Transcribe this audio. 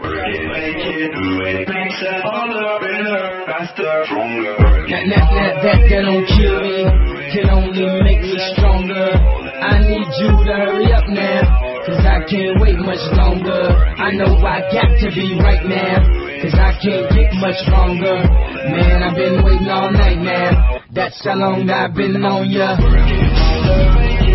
Make it do it, makes it harder, better, faster, stronger. That don't kill me, can only make me stronger. I need you to hurry up now, cause I can't wait much longer. I know I got to be right now, cause I can't get much longer. Man, I've been waiting all night now, that's how long I've been on ya.